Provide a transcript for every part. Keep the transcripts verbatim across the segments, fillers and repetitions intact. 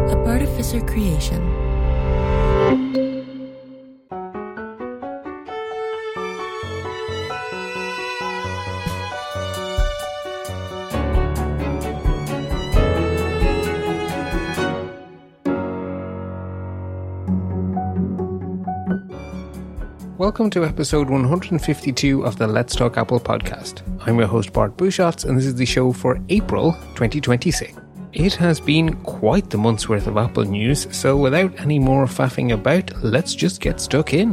a Bartificer creation. Welcome to episode one hundred fifty-two of the Let's Talk Apple podcast. I'm your host Bart Busschots, and this is the show for April twenty twenty-six. It has been quite the month's worth of Apple news, so without any more faffing about, let's just get stuck in.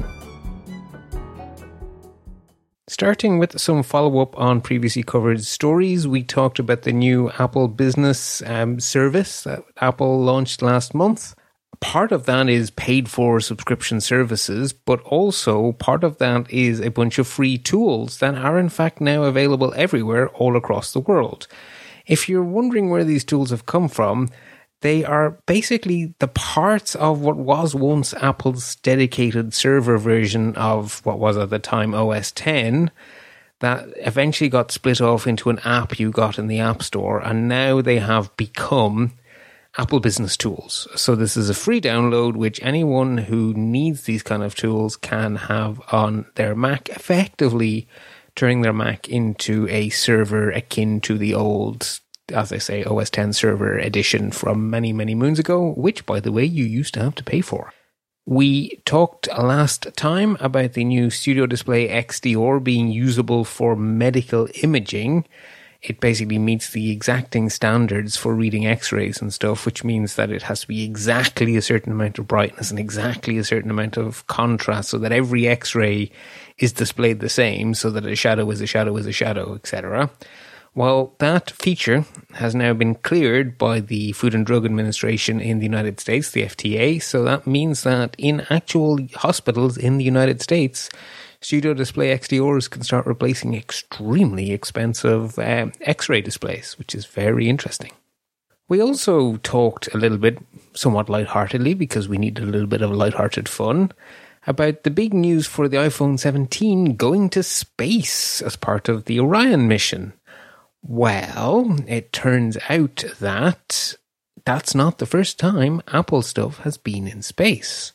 Starting with some follow-up on previously covered stories, we talked about the new Apple Business um, service that Apple launched last month. Part of that is paid for subscription services, but also part of that is a bunch of free tools that are in fact now available everywhere all across the world. If you're wondering where these tools have come from, they are basically the parts of what was once Apple's dedicated server version of what was at the time O S ten that eventually got split off into an app you got in the App Store, and now they have become Apple Business Tools. So this is a free download which anyone who needs these kind of tools can have on their Mac, effectively turning their Mac into a server akin to the old, as I say, O S ten server edition from many, many moons ago, which, by the way, you used to have to pay for. We talked last time about the new Studio Display X D R being usable for medical imaging. It basically meets the exacting standards for reading x-rays and stuff, which means that it has to be exactly a certain amount of brightness and exactly a certain amount of contrast so that every x-ray is displayed the same, so that a shadow is a shadow is a shadow, et cetera. Well, that feature has now been cleared by the Food and Drug Administration in the United States, the F D A, so that means that in actual hospitals in the United States, Studio Display X D Rs can start replacing extremely expensive um, X-ray displays, which is very interesting. We also talked a little bit, somewhat lightheartedly, because we needed a little bit of lighthearted fun, about the big news for the iPhone seventeen going to space as part of the Orion mission. Well, it turns out that that's not the first time Apple stuff has been in space.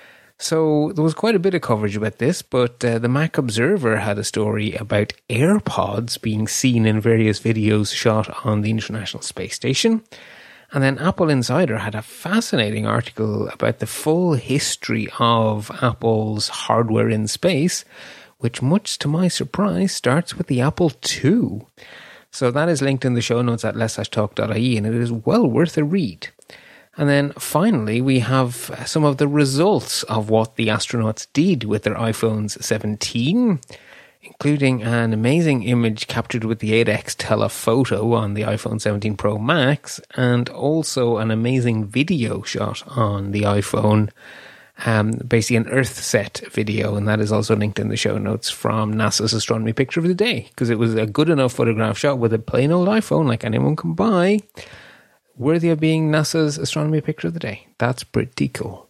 So there was quite a bit of coverage about this, but uh, the Mac Observer had a story about AirPods being seen in various videos shot on the International Space Station. And then Apple Insider had a fascinating article about the full history of Apple's hardware in space, which, much to my surprise, starts with the Apple two. So that is linked in the show notes at lets talk dot I E, and it is well worth a read. And then finally, we have some of the results of what the astronauts did with their iPhones seventeen, including an amazing image captured with the eight X telephoto on the iPhone seventeen Pro Max, and also an amazing video shot on the iPhone, um, basically an Earth-set video, and that is also linked in the show notes from NASA's Astronomy Picture of the Day, because it was a good enough photograph shot with a plain old iPhone like anyone can buy, worthy of being NASA's Astronomy Picture of the Day. That's pretty cool.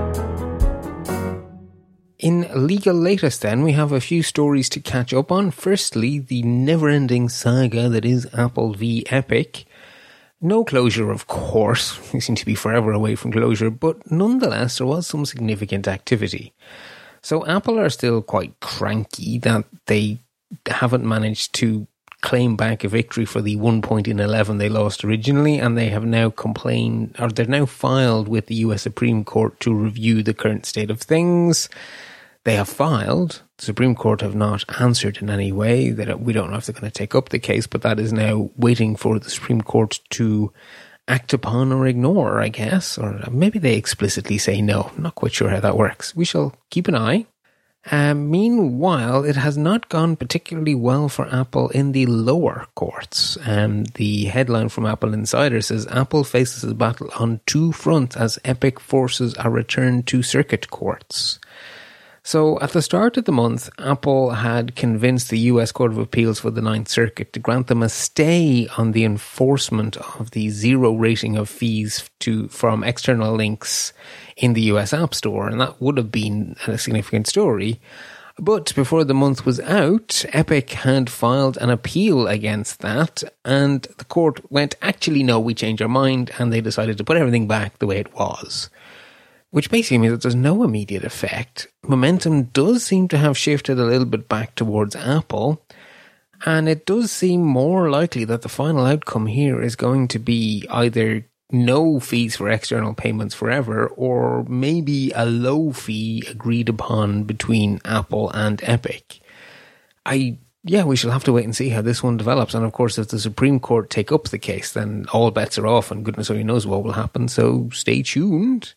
In legal latest then, we have a few stories to catch up on. Firstly, the never-ending saga that is Apple v Epic. No closure, of course. We seem to be forever away from closure, but nonetheless, there was some significant activity. So Apple are still quite cranky that they haven't managed to claim back a victory for the one point in eleven they lost originally, and they have now complained, or they're now filed with the U S Supreme Court to review the current state of things. They have filed. The Supreme Court have not answered in any way. They don't, we don't know if they're going to take up the case, but that is now waiting for the Supreme Court to act upon or ignore, I guess. Or maybe they explicitly say no. I'm not quite sure how that works. We shall keep an eye. Uh, meanwhile, it has not gone particularly well for Apple in the lower courts. Um, the headline from Apple Insider says, Apple faces a battle on two fronts as Epic forces a return to circuit courts. So at the start of the month, Apple had convinced the U S Court of Appeals for the Ninth Circuit to grant them a stay on the enforcement of the zero rating of fees to from external links in the U S App Store. And that would have been a significant story. But before the month was out, Epic had filed an appeal against that, and the court went, actually, no, we changed our mind, and they decided to put everything back the way it was. Which basically means that there's no immediate effect. Momentum does seem to have shifted a little bit back towards Apple, and it does seem more likely that the final outcome here is going to be either no fees for external payments forever, or maybe a low fee agreed upon between Apple and Epic. I, yeah, we shall have to wait and see how this one develops. And of course, if the Supreme Court take up the case, then all bets are off and goodness only knows what will happen. So stay tuned.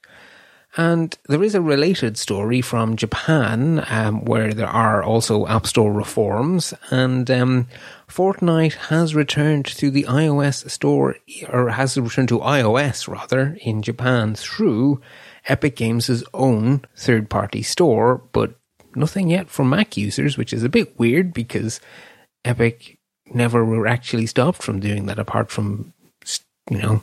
And there is a related story from Japan, um, where there are also App Store reforms, and um, Fortnite has returned to the iOS store, or has returned to iOS rather, in Japan through Epic Games' own third-party store, but nothing yet for Mac users, which is a bit weird because Epic never were actually stopped from doing that, apart from, you know,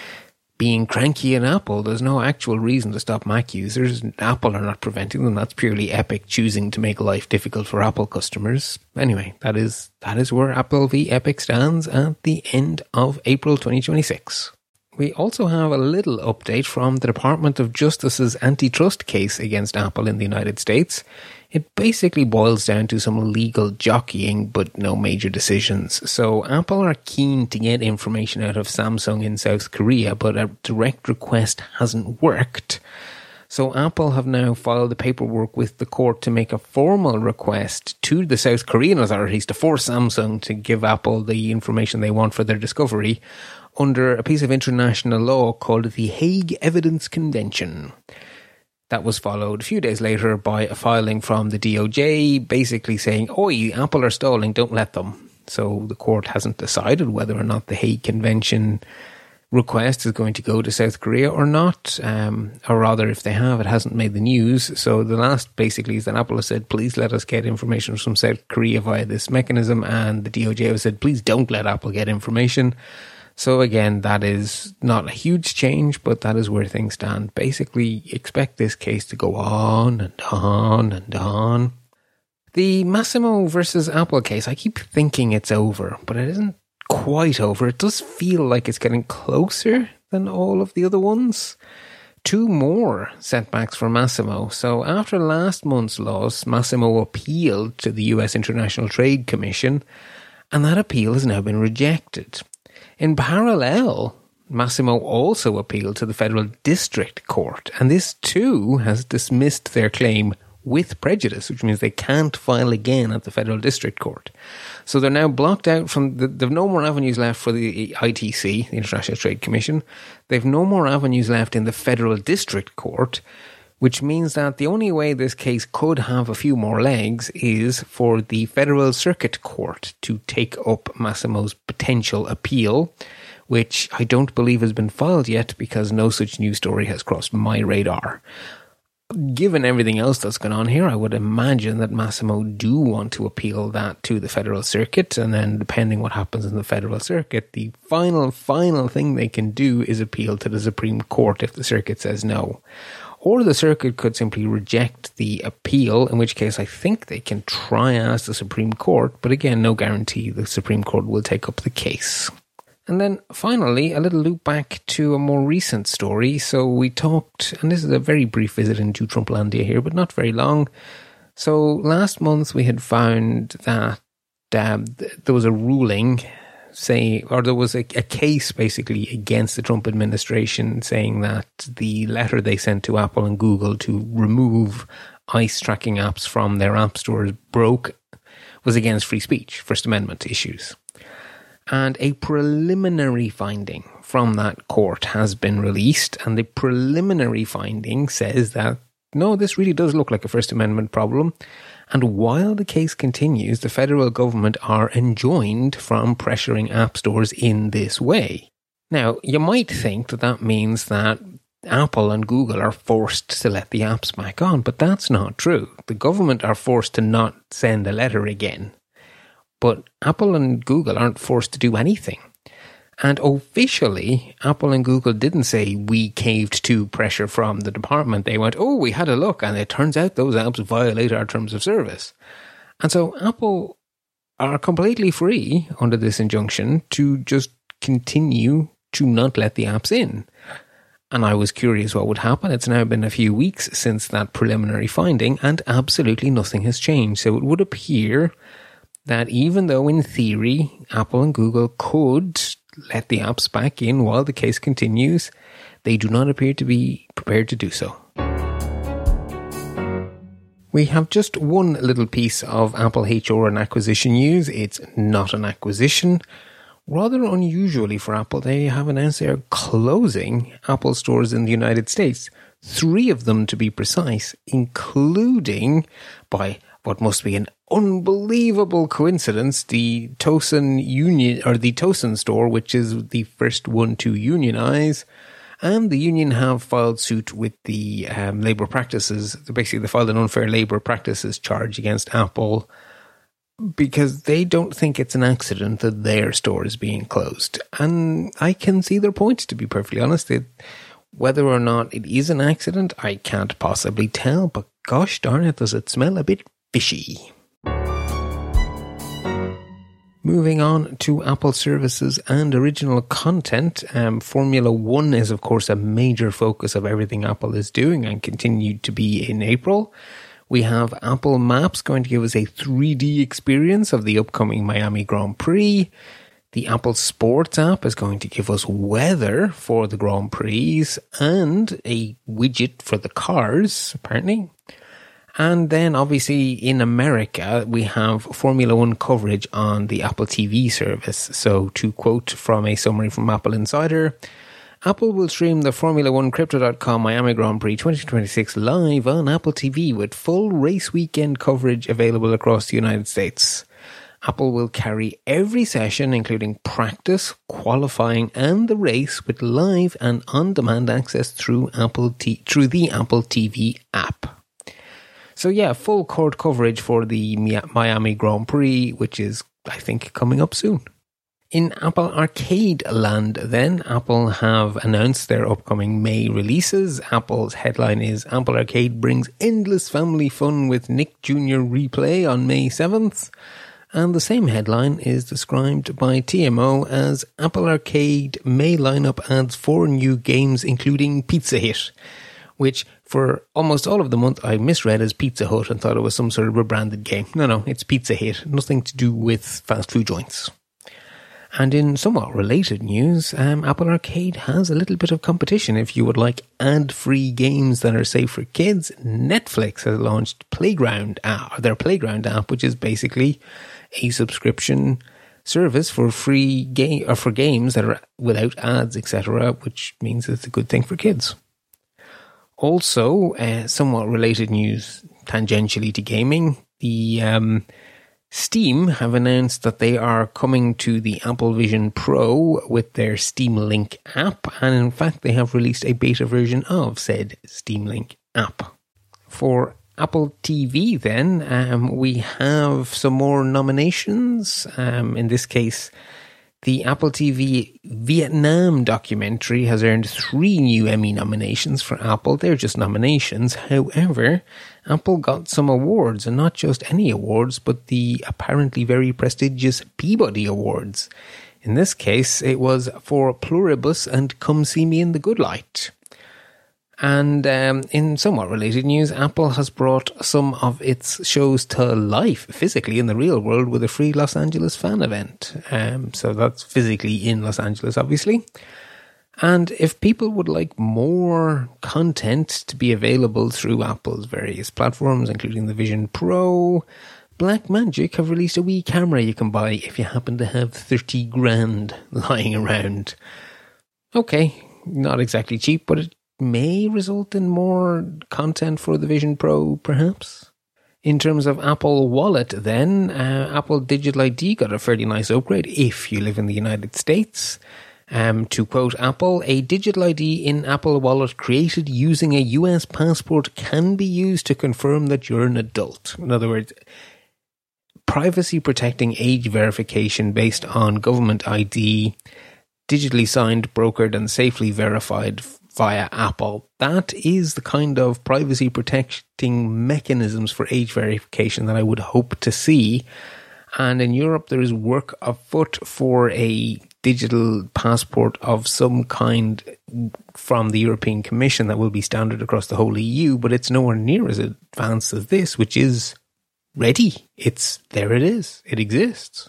being cranky in Apple. There's no actual reason to stop Mac users. Apple are not preventing them. That's purely Epic choosing to make life difficult for Apple customers. Anyway, that is that is where Apple v Epic stands at the end of April twenty twenty-six. We also have a little update from the Department of Justice's antitrust case against Apple in the United States. It basically boils down to some legal jockeying, but no major decisions. So Apple are keen to get information out of Samsung in South Korea, but a direct request hasn't worked. So Apple have now filed the paperwork with the court to make a formal request to the South Korean authorities to force Samsung to give Apple the information they want for their discovery under a piece of international law called the Hague Evidence Convention. That was followed a few days later by a filing from the D O J basically saying, oi, Apple are stalling, don't let them. So the court hasn't decided whether or not the Hague Convention request is going to go to South Korea or not, um, or rather, if they have, it hasn't made the news. So the last basically is that Apple has said, please let us get information from South Korea via this mechanism, and the D O J has said, please don't let Apple get information. So again, that is not a huge change, but that is where things stand. Basically, expect this case to go on and on and on. The Massimo versus Apple case, I keep thinking it's over, but it isn't quite over. It does feel like it's getting closer than all of the other ones. Two more setbacks for Massimo. So after last month's loss, Massimo appealed to the U S International Trade Commission, and that appeal has now been rejected. In parallel, Massimo also appealed to the Federal District Court, and this too has dismissed their claim with prejudice, which means they can't file again at the Federal District Court. So they're now blocked out from, the, they've no more avenues left for the I T C, the International Trade Commission. They've no more avenues left in the Federal District Court, which means that the only way this case could have a few more legs is for the Federal Circuit Court to take up Massimo's potential appeal, which I don't believe has been filed yet because no such news story has crossed my radar. Given everything else that's gone on here, I would imagine that Massimo do want to appeal that to the Federal Circuit, and then depending what happens in the Federal Circuit, the final, final thing they can do is appeal to the Supreme Court if the Circuit says no. Or the circuit could simply reject the appeal, in which case I think they can try ask the Supreme Court, but again, no guarantee the Supreme Court will take up the case. And then finally, a little loop back to a more recent story. So we talked, and this is a very brief visit into Trumplandia here, but not very long. So last month we had found that um, there was a ruling say, or there was a, a case basically against the Trump administration saying that the letter they sent to Apple and Google to remove ICE tracking apps from their app stores broke, was against free speech, First Amendment issues. And a preliminary finding from that court has been released, and the preliminary finding says that, no, this really does look like a First Amendment problem. And while the case continues, the federal government are enjoined from pressuring app stores in this way. Now, you might think that that means that Apple and Google are forced to let the apps back on, but that's not true. The government are forced to not send a letter again. But Apple and Google aren't forced to do anything. And officially, Apple and Google didn't say we caved to pressure from the department. They went, oh, we had a look, and it turns out those apps violate our terms of service. And so Apple are completely free under this injunction to just continue to not let the apps in. And I was curious what would happen. It's now been a few weeks since that preliminary finding, and absolutely nothing has changed. So it would appear that even though in theory Apple and Google could let the apps back in while the case continues, they do not appear to be prepared to do so. We have just one little piece of Apple H R and acquisition news. It's not an acquisition. Rather unusually for Apple, they have announced they are closing Apple stores in the United States. Three of them to be precise, including, by what must be an unbelievable coincidence, the Towson Union, or the Towson store, which is the first one to unionize. And the union have filed suit with the um, labour practices. Basically, they filed an unfair labour practices charge against Apple because they don't think it's an accident that their store is being closed. And I can see their point, to be perfectly honest. It, whether or not it is an accident, I can't possibly tell. But gosh darn it, does it smell a bit fishy. Moving on to Apple services and original content, um, Formula One is, of course, a major focus of everything Apple is doing and continued to be in April. We have Apple Maps going to give us a three D experience of the upcoming Miami Grand Prix. The Apple Sports app is going to give us weather for the Grand Prix and a widget for the cars, apparently. And then, obviously, in America, we have Formula One coverage on the Apple T V service. So, to quote from a summary from Apple Insider, Apple will stream the Formula One Crypto dot com Miami Grand Prix twenty twenty-six live on Apple T V with full race weekend coverage available across the United States. Apple will carry every session, including practice, qualifying, and the race, with live and on-demand access through Apple T- through the Apple T V app. So yeah, full court coverage for the Miami Grand Prix, which is, I think, coming up soon. In Apple Arcade land then, Apple have announced their upcoming May releases. Apple's headline is Apple Arcade brings endless family fun with Nick Junior Replay on May seventh. And the same headline is described by T M O as Apple Arcade May lineup adds four new games including Pizza Hit, which for almost all of the month I misread as Pizza Hut and thought it was some sort of rebranded game. No, no, it's Pizza Hit. Nothing to do with fast food joints. And in somewhat related news, um, Apple Arcade has a little bit of competition. If you would like ad-free games that are safe for kids, Netflix has launched Playground app, their Playground app, which is basically a subscription service for free game or for games that are without ads, et cetera, which means it's a good thing for kids. Also, uh, somewhat related news tangentially to gaming, the um, Steam have announced that they are coming to the Apple Vision Pro with their Steam Link app, and in fact they have released a beta version of said Steam Link app. For Apple T V then, um, we have some more nominations. Um, in this case, the Apple T V Vietnam documentary has earned three new Emmy nominations for Apple. They're just nominations. However, Apple got some awards, and not just any awards, but the apparently very prestigious Peabody Awards. In this case, it was for Pluribus and Come See Me in the Good Light. And um, in somewhat related news, Apple has brought some of its shows to life physically in the real world with a free Los Angeles fan event. Um, so that's physically in Los Angeles, obviously. And if people would like more content to be available through Apple's various platforms, including the Vision Pro, Blackmagic have released a wee camera you can buy if you happen to have thirty grand lying around. Okay, not exactly cheap, but it may result in more content for the Vision Pro, perhaps. In terms of Apple Wallet, then, uh, Apple Digital I D got a fairly nice upgrade if you live in the United States. Um, to quote Apple, a digital I D in Apple Wallet created using a U S passport can be used to confirm that you're an adult. In other words, privacy protecting age verification based on government I D digitally signed, brokered, and safely verified via Apple. That is the kind of privacy protecting mechanisms for age verification that I would hope to see. And in Europe, there is work afoot for a digital passport of some kind from the European Commission that will be standard across the whole E U, but it's nowhere near as advanced as this, which is ready. It's there. It is. It exists.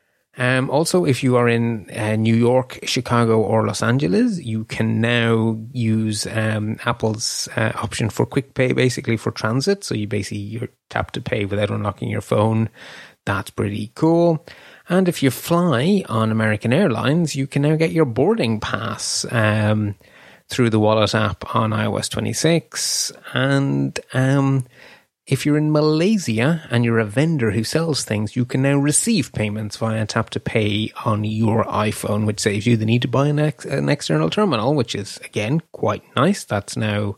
Um, also, if you are in uh, New York, Chicago, or Los Angeles, you can now use um, Apple's uh, option for quick pay, basically for transit. So you basically you tap to pay without unlocking your phone. That's pretty cool. And if you fly on American Airlines, you can now get your boarding pass um, through the Wallet app on i O S twenty-six. And um, if you're in Malaysia and you're a vendor who sells things, you can now receive payments via tap to pay on your iPhone, which saves you the need to buy an, ex- an external terminal, which is, again, quite nice. That's now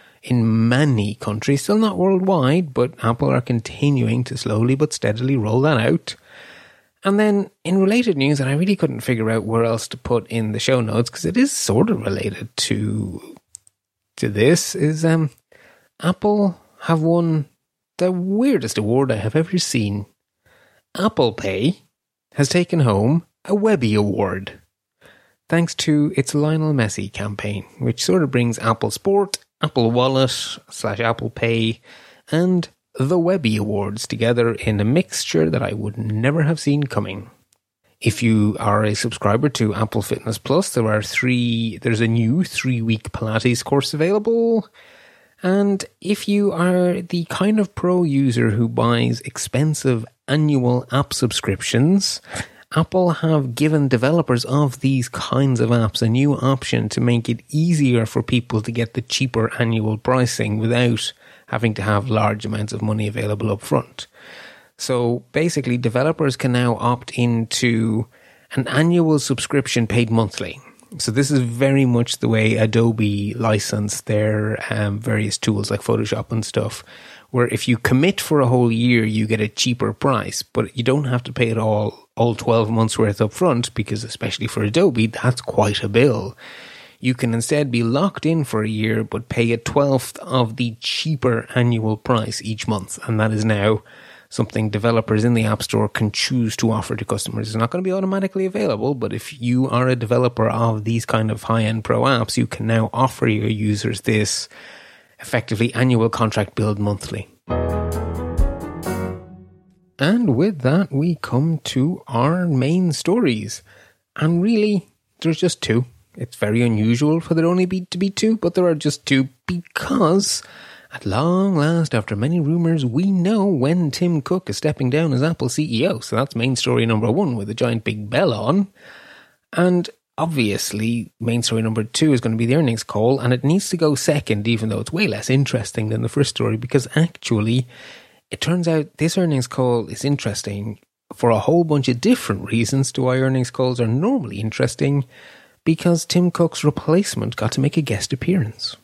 in many countries, still not worldwide, but Apple are continuing to slowly but steadily roll that out. And then in related news, and I really couldn't figure out where else to put in the show notes, because it is sort of related to to this, is um, Apple have won the weirdest award I have ever seen. Apple Pay has taken home a Webby Award, thanks to its Lionel Messi campaign, which sort of brings Apple Sport, Apple Wallet slash Apple Pay, and the Webby Awards together in a mixture that I would never have seen coming. If you are a subscriber to Apple Fitness Plus, there are three. There's a new three-week Pilates course available. And if you are the kind of pro user who buys expensive annual app subscriptions, Apple have given developers of these kinds of apps a new option to make it easier for people to get the cheaper annual pricing without having to have large amounts of money available up front. So basically, developers can now opt into an annual subscription paid monthly. So this is very much the way Adobe license their um, various tools like Photoshop and stuff, where if you commit for a whole year, you get a cheaper price, but you don't have to pay it all, all twelve months worth up front, because especially for Adobe, that's quite a bill. You can instead be locked in for a year, but pay a twelfth of the cheaper annual price each month. And that is now something developers in the App Store can choose to offer to customers. It's not going to be automatically available, but if you are a developer of these kind of high-end pro apps, you can now offer your users this effectively annual contract billed monthly. And with that, we come to our main stories. And really, there's just two. It's very unusual for there only be to be two, but there are just two because, at long last, after many rumours, we know when Tim Cook is stepping down as Apple C E O. So that's main story number one with a giant big bell on. And obviously, main story number two is going to be the earnings call, and it needs to go second, even though it's way less interesting than the first story, because actually, it turns out this earnings call is interesting for a whole bunch of different reasons to why earnings calls are normally interesting, because Tim Cook's replacement got to make a guest appearance.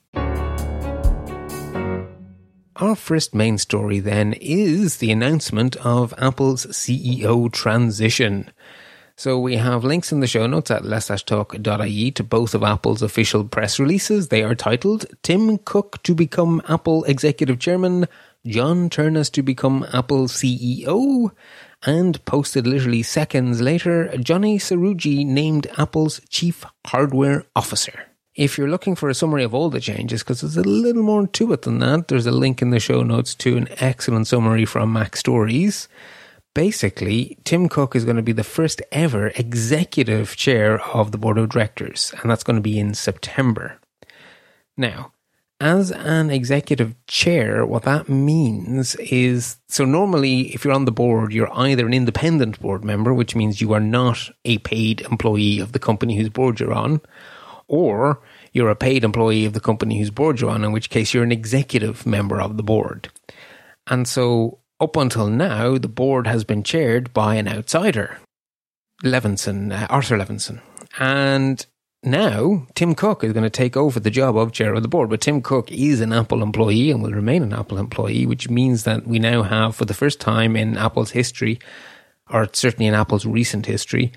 Our first main story then is the announcement of Apple's C E O transition. So we have links in the show notes at lets talk dot I E to both of Apple's official press releases. They are titled Tim Cook to become Apple Executive Chairman, John Ternus to become Apple C E O, and posted literally seconds later, Johnny Srouji named Apple's Chief Hardware Officer. If you're looking for a summary of all the changes, because there's a little more to it than that, there's a link in the show notes to an excellent summary from Mac Stories. Basically, Tim Cook is going to be the first ever executive chair of the board of directors, and that's going to be in September. Now, as an executive chair, what that means is, so normally if you're on the board, you're either an independent board member, which means you are not a paid employee of the company whose board you're on, or you're a paid employee of the company whose board you're on, in which case you're an executive member of the board. And so up until now, the board has been chaired by an outsider, Levinson, uh, Arthur Levinson. And now, Tim Cook is going to take over the job of chair of the board, but Tim Cook is an Apple employee and will remain an Apple employee, which means that we now have, for the first time in Apple's history, or certainly in Apple's recent history,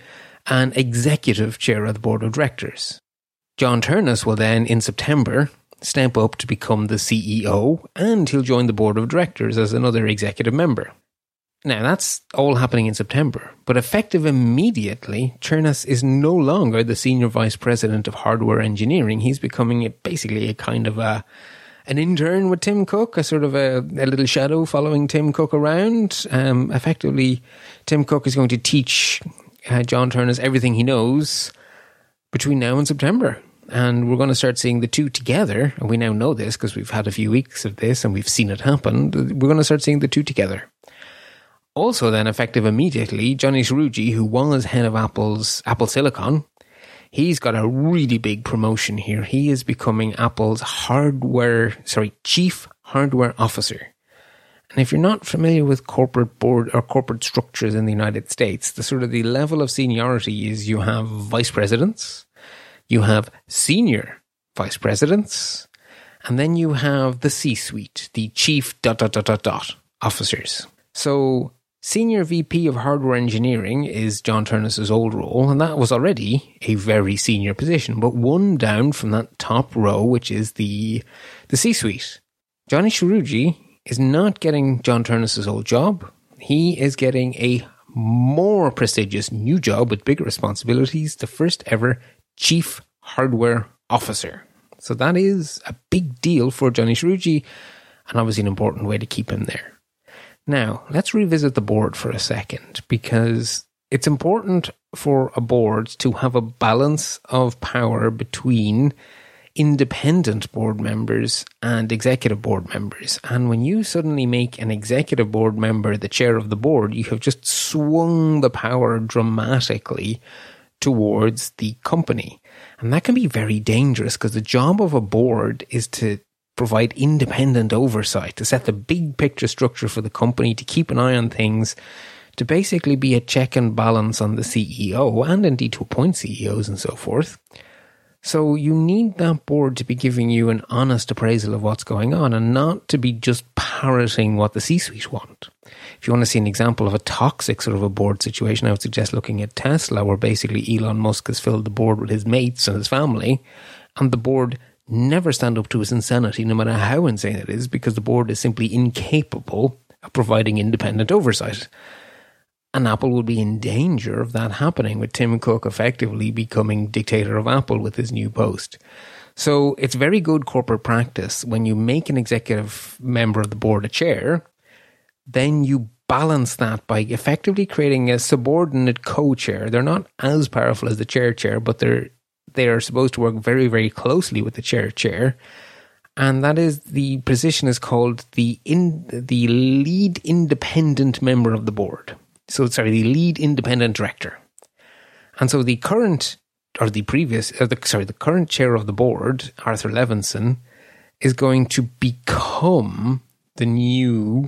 and executive chair of the board of directors. John Turnus will then, in September, step up to become the C E O, and he'll join the board of directors as another executive member. Now, that's all happening in September, but effective immediately, Turnus is no longer the senior vice president of hardware engineering. He's becoming a, basically a kind of a an intern with Tim Cook, a sort of a, a little shadow following Tim Cook around. Um, effectively, Tim Cook is going to teach uh, John Turnus everything he knows between now and September. And we're going to start seeing the two together. And we now know this because we've had a few weeks of this and we've seen it happen. We're going to start seeing the two together. Also then, effective immediately, Johnny Srouji, who was head of Apple's Apple Silicon, he's got a really big promotion here. He is becoming Apple's hardware, sorry, chief hardware officer. And if you're not familiar with corporate board or corporate structures in the United States, the sort of the level of seniority is you have vice presidents, you have senior vice presidents, and then you have the C-suite, the chief dot dot dot dot dot officers. So Senior V P of Hardware Engineering is John Turnus's old role, and that was already a very senior position, but one down from that top row, which is the the C-suite. Johnny Srouji is not getting John Turnus's old job. He is getting a more prestigious new job with bigger responsibilities, the first ever Chief Hardware Officer. So that is a big deal for Johnny Srouji, and obviously an important way to keep him there. Now, let's revisit the board for a second, because it's important for a board to have a balance of power between independent board members and executive board members. And when you suddenly make an executive board member the chair of the board, you have just swung the power dramatically towards the company. And that can be very dangerous, because the job of a board is to provide independent oversight, to set the big picture structure for the company, to keep an eye on things, to basically be a check and balance on the C E O, and indeed to appoint C E Os and so forth. So you need that board to be giving you an honest appraisal of what's going on, and not to be just parroting what the C-suite want. If you want to see an example of a toxic sort of a board situation, I would suggest looking at Tesla, where basically Elon Musk has filled the board with his mates and his family, and the board never stand up to his insanity, no matter how insane it is, because the board is simply incapable of providing independent oversight. And Apple would be in danger of that happening, with Tim Cook effectively becoming dictator of Apple with his new post. So it's very good corporate practice when you make an executive member of the board a chair, then you balance that by effectively creating a subordinate co-chair. They're not as powerful as the chair chair, but they're they are supposed to work very, very closely with the chair chair. And that is, the position is called the in the lead independent member of the board. So, sorry, the lead independent director. And so the current, or the previous, or the, sorry, the current chair of the board, Arthur Levinson, is going to become the new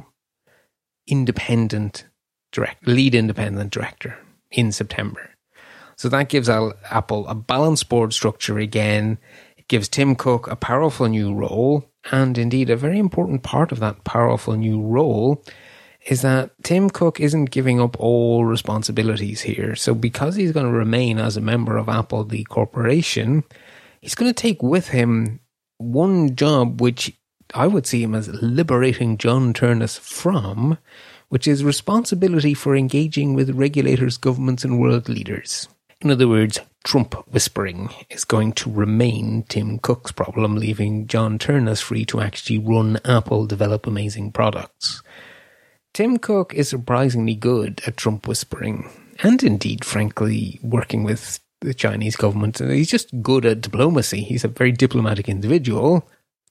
independent direct, lead independent director in September. So that gives Apple a balanced board structure again. It gives Tim Cook a powerful new role. And indeed, a very important part of that powerful new role is that Tim Cook isn't giving up all responsibilities here. So because he's going to remain as a member of Apple, the corporation, he's going to take with him one job which I would see him as liberating John Turnus from, which is responsibility for engaging with regulators, governments, and world leaders. In other words, Trump whispering is going to remain Tim Cook's problem, leaving John Turnus free to actually run Apple, develop amazing products. Tim Cook is surprisingly good at Trump whispering, and indeed, frankly, working with the Chinese government. He's just good at diplomacy. He's a very diplomatic individual.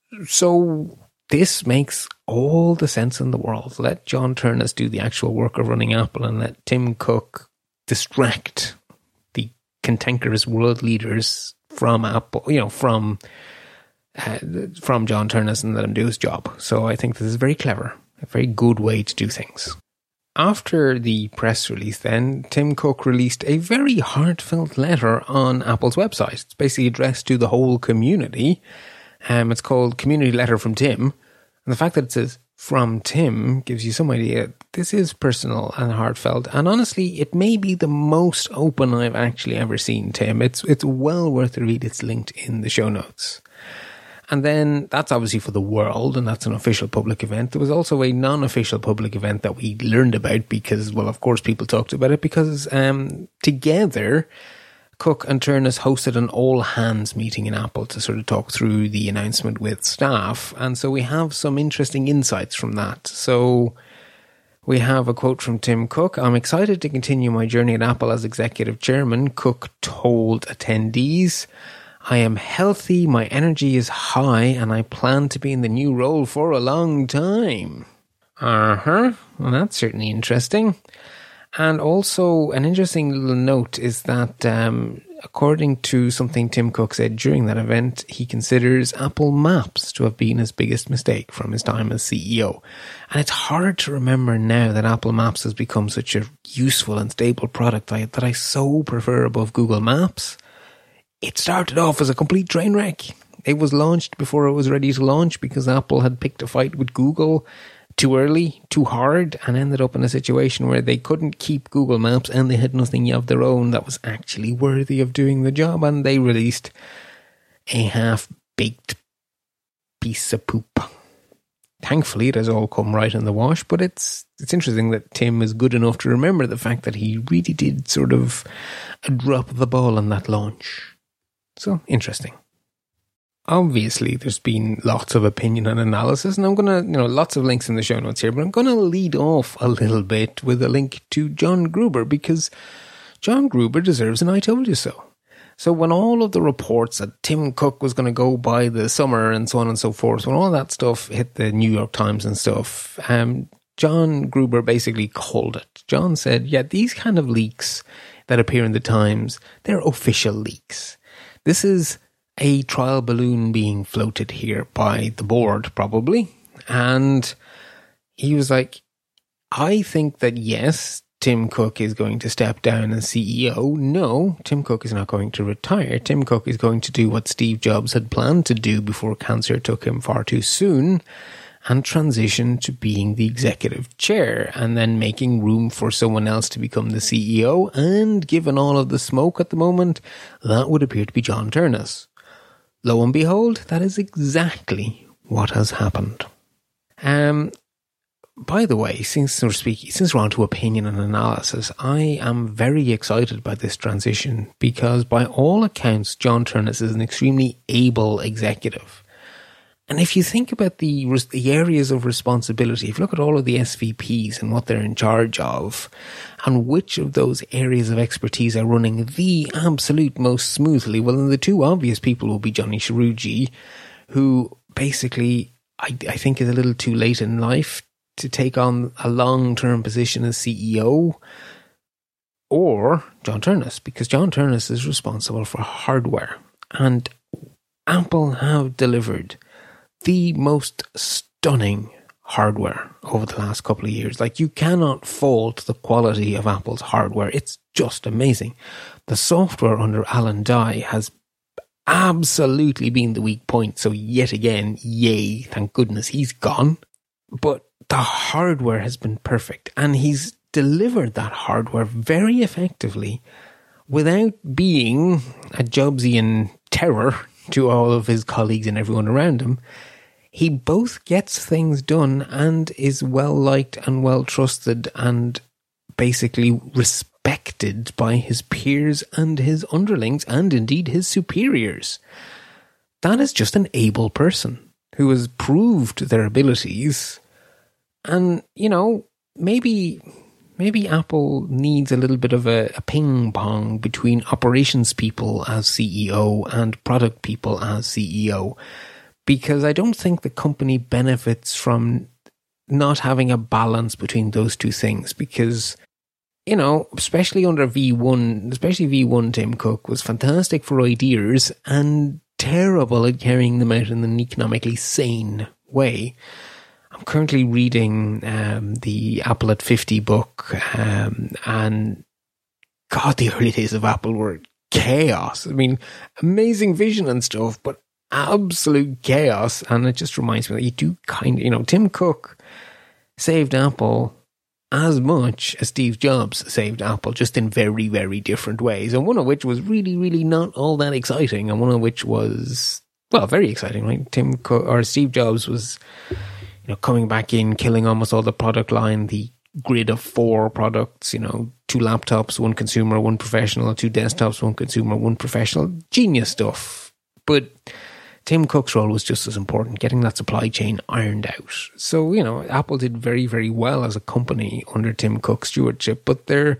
So this makes all the sense in the world. Let John Turnus do the actual work of running Apple, and let Tim Cook distract cantankerous world leaders from Apple, you know, from uh, from John Turnus, and let him do his job. So I think this is very clever, a very good way to do things. After the press release then, Tim Cook released a very heartfelt letter on Apple's website. It's basically addressed to the whole community. Um, it's called Community Letter from Tim. And the fact that it says from Tim gives you some idea. This is personal and heartfelt, and honestly, it may be the most open I've actually ever seen Tim. It's it's well worth a read. It's linked in the show notes. And then that's obviously for the world, and that's an official public event. There was also a non-official public event that we learned about because, well, of course, people talked about it because um, together, Cook and Turnus hosted an all-hands meeting in Apple to sort of talk through the announcement with staff. And so we have some interesting insights from that. So we have a quote from Tim Cook. "I'm excited to continue my journey at Apple as executive chairman," Cook told attendees. "I am healthy, my energy is high, and I plan to be in the new role for a long time." Uh-huh. Well, that's certainly interesting. And also, an interesting little note is that, um, according to something Tim Cook said during that event, he considers Apple Maps to have been his biggest mistake from his time as C E O. And it's hard to remember now that Apple Maps has become such a useful and stable product that I, that I so prefer above Google Maps. It started off as a complete train wreck. It was launched before it was ready to launch because Apple had picked a fight with Google too early, too hard, and ended up in a situation where they couldn't keep Google Maps and they had nothing of their own that was actually worthy of doing the job, and they released a half-baked piece of poop. Thankfully, it has all come right in the wash, but it's it's interesting that Tim is good enough to remember the fact that he really did sort of drop the ball on that launch. So, interesting. Obviously, there's been lots of opinion and analysis, and I'm going to, you know, lots of links in the show notes here, but I'm going to lead off a little bit with a link to John Gruber, because John Gruber deserves an I told you so. So when all of the reports that Tim Cook was going to go by the summer and so on and so forth, when all that stuff hit the New York Times and stuff, um, John Gruber basically called it. John said, yeah, these kind of leaks that appear in the Times, they're official leaks. This is a trial balloon being floated here by the board, probably. And he was like, I think that yes, Tim Cook is going to step down as C E O. No, Tim Cook is not going to retire. Tim Cook is going to do what Steve Jobs had planned to do before cancer took him far too soon, and transition to being the executive chair and then making room for someone else to become the C E O. And given all of the smoke at the moment, that would appear to be John Turnus. Lo and behold, that is exactly what has happened. Um, by the way, since we're speaking, since we're on to opinion and analysis, I am very excited by this transition because by all accounts, John Turnus is an extremely able executive. And if you think about the the areas of responsibility, if you look at all of the S V Ps and what they're in charge of, and which of those areas of expertise are running the absolute most smoothly, well, then the two obvious people will be Johnny Sharugi, who basically, I, I think is a little too late in life to take on a long-term position as C E O, or John Turnus, because John Turnus is responsible for hardware. And Apple have delivered the most stunning hardware over the last couple of years. Like, you cannot fault the quality of Apple's hardware. It's just amazing. The software under Alan Dye has absolutely been the weak point. So yet again, yay, thank goodness he's gone. But the hardware has been perfect, and he's delivered that hardware very effectively without being a Jobsian terror to all of his colleagues and everyone around him. He both gets things done and is well liked and well trusted and basically respected by his peers and his underlings and indeed his superiors. That is just an able person who has proved their abilities. And, you know, maybe maybe Apple needs a little bit of a, a ping pong between operations people as C E O and product people as C E O. Because I don't think the company benefits from not having a balance between those two things. Because, you know, especially under V one, especially V one, Tim Cook was fantastic for ideas and terrible at carrying them out in an economically sane way. I'm currently reading um, the Apple at fifty book, um, and God, the early days of Apple were chaos. I mean, amazing vision and stuff, but absolute chaos. And it just reminds me that you do kind of, you know, Tim Cook saved Apple as much as Steve Jobs saved Apple, just in very, very different ways. And one of which was really, really not all that exciting. And one of which was, well, very exciting, right? Tim Cook, or Steve Jobs was, you know, coming back in, killing almost all the product line, the grid of four products, you know, two laptops, one consumer, one professional, two desktops, one consumer, one professional. Genius stuff. But Tim Cook's role was just as important, getting that supply chain ironed out. So, you know, Apple did very, very well as a company under Tim Cook's stewardship, but their,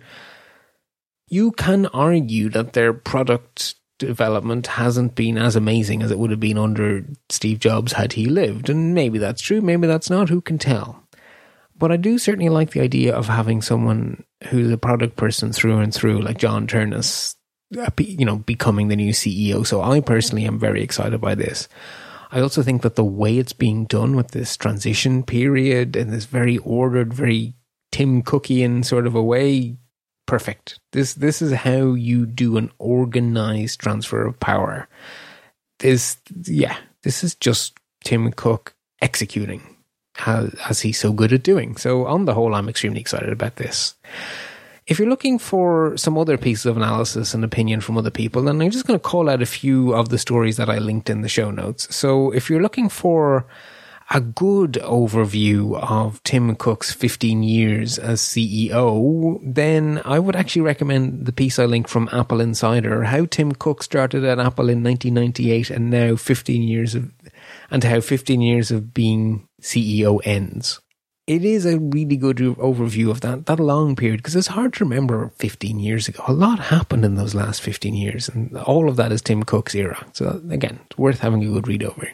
you can argue that their product development hasn't been as amazing as it would have been under Steve Jobs had he lived. And maybe that's true, maybe that's not, who can tell? But I do certainly like the idea of having someone who's a product person through and through, like John Ternus, you know, becoming the new C E O. So I personally am very excited by this. I also think that the way it's being done with this transition period and this very ordered, very Tim Cookian sort of a way, perfect. This this is how you do an organized transfer of power. This, yeah, this is just Tim Cook executing as, as he's so good at doing. So on the whole, I'm extremely excited about this. If you're looking for some other pieces of analysis and opinion from other people, then I'm just going to call out a few of the stories that I linked in the show notes. So if you're looking for a good overview of Tim Cook's fifteen years as C E O, then I would actually recommend the piece I linked from Apple Insider, how Tim Cook started at Apple in nineteen ninety-eight and now fifteen years of, and how fifteen years of being C E O ends. It is a really good overview of that, that long period, because it's hard to remember fifteen years ago. A lot happened in those last fifteen years, and all of that is Tim Cook's era. So again, it's worth having a good read over.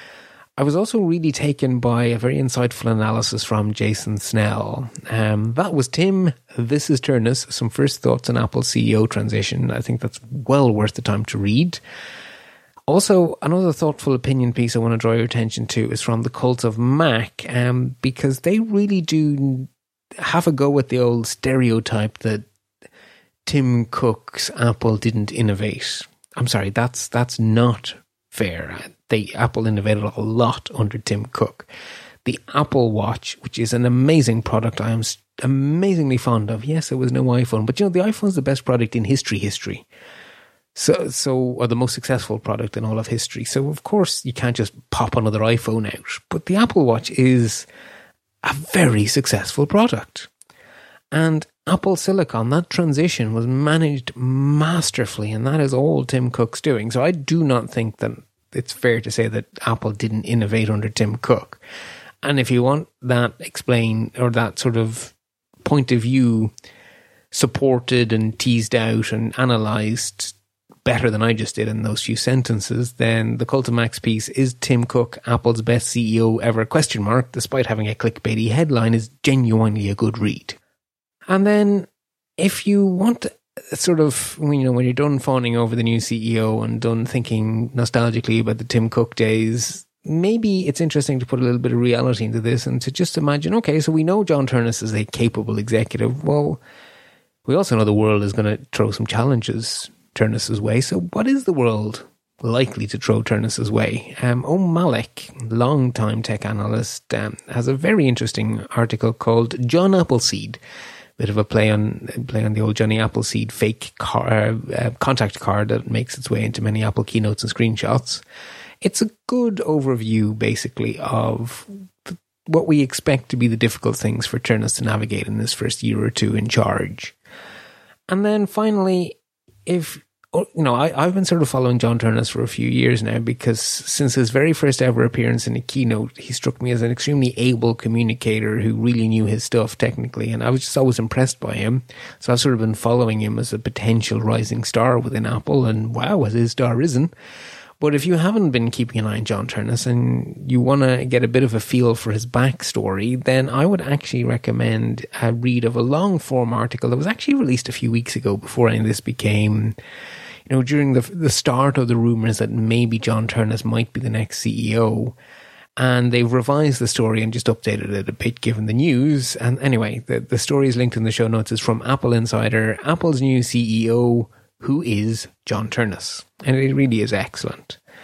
I was also really taken by a very insightful analysis from Jason Snell. Um, that was Tim, this is Ternus, some first thoughts on Apple's C E O transition. I think that's well worth the time to read. Also, another thoughtful opinion piece I want to draw your attention to is from the Cult of Mac, um, because they really do have a go at the old stereotype that Tim Cook's Apple didn't innovate. I'm sorry, that's that's not fair. They Apple innovated a lot under Tim Cook. The Apple Watch, which is an amazing product I am amazingly fond of. Yes, it was no iPhone, but you know, the iPhone is the best product in history, history. So, so, or the most successful product in all of history. So, of course, you can't just pop another iPhone out. But the Apple Watch is a very successful product. And Apple Silicon, that transition was managed masterfully, and that is all Tim Cook's doing. So I do not think that it's fair to say that Apple didn't innovate under Tim Cook. And if you want that explained, or that sort of point of view supported and teased out and analysed better than I just did in those few sentences, then the Cult of Mac's piece, is Tim Cook Apple's best C E O ever, question mark, despite having a clickbaity headline, is genuinely a good read. And then if you want sort of, you know, when you're done fawning over the new C E O and done thinking nostalgically about the Tim Cook days, maybe it's interesting to put a little bit of reality into this and to just imagine, okay, so we know John Ternus is a capable executive. Well, we also know the world is going to throw some challenges Ternus's way. So what is the world likely to throw Ternus's way? Um, Om Malik, long-time tech analyst, um, has a very interesting article called John Appleseed. Bit of a play on play on the old Johnny Appleseed fake car, uh, contact card that makes its way into many Apple keynotes and screenshots. It's a good overview, basically, of what we expect to be the difficult things for Ternus to navigate in this first year or two in charge. And then finally, if, you know, I, I've been sort of following John Ternus for a few years now, because since his very first ever appearance in a keynote, he struck me as an extremely able communicator who really knew his stuff technically, and I was just always impressed by him. So I've sort of been following him as a potential rising star within Apple, and wow, has his star risen. But if you haven't been keeping an eye on John Ternus and you want to get a bit of a feel for his backstory, then I would actually recommend a read of a long-form article that was actually released a few weeks ago before any of this became, you know, during the the start of the rumors that maybe John Ternus might be the next C E O. And they've revised the story and just updated it a bit given the news. And anyway, the, the story is linked in the show notes. It's from Apple Insider, Apple's new C E O, who is John Ternus. And it really is excellent.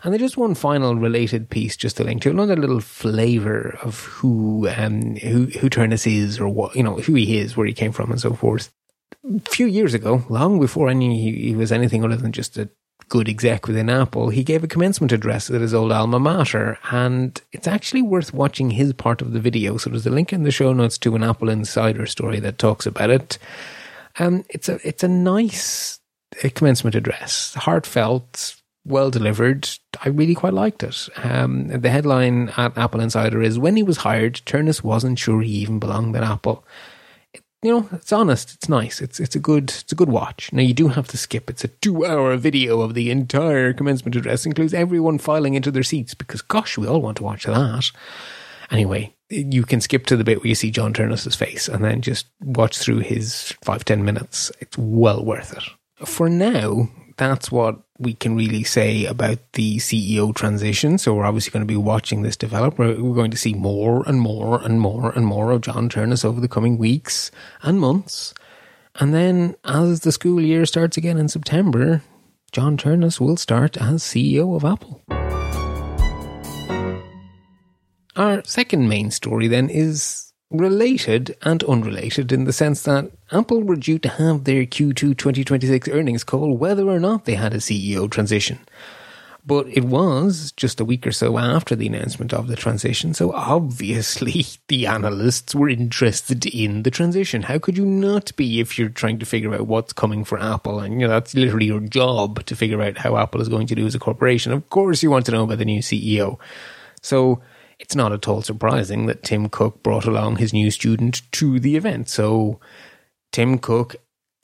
And then just one final related piece just to link to, another little flavour of who um who who Ternus is, or what, you know, who he is, where he came from and so forth. A few years ago, long before any he was anything other than just a good exec within Apple, he gave a commencement address at his old alma mater, and it's actually worth watching his part of the video. So there's a link in the show notes to an Apple Insider story that talks about it. Um, it's a it's a nice commencement address, heartfelt, well delivered. I really quite liked it. Um, the headline at Apple Insider is, "When he was hired, Ternus wasn't sure he even belonged at Apple." It, you know, it's honest. It's nice. It's it's a good it's a good watch. Now you do have to skip. It's a two-hour video of the entire commencement address. Includes everyone filing into their seats because, gosh, we all want to watch that. Anyway, you can skip to the bit where you see John Ternus's face and then just watch through his five ten minutes. It's well worth it. For now, that's what we can really say about the C E O transition. So we're obviously going to be watching this develop. We're, we're going to see more and more and more and more of John Ternus over the coming weeks and months. And then as the school year starts again in September, John Ternus will start as C E O of Apple. Our second main story then is related and unrelated in the sense that Apple were due to have their Q two twenty twenty-six earnings call whether or not they had a C E O transition. But it was just a week or so after the announcement of the transition, so obviously the analysts were interested in the transition. How could you not be if you're trying to figure out what's coming for Apple? And you know, that's literally your job, to figure out how Apple is going to do as a corporation. Of course you want to know about the new C E O. So it's not at all surprising that Tim Cook brought along his new student to the event. So Tim Cook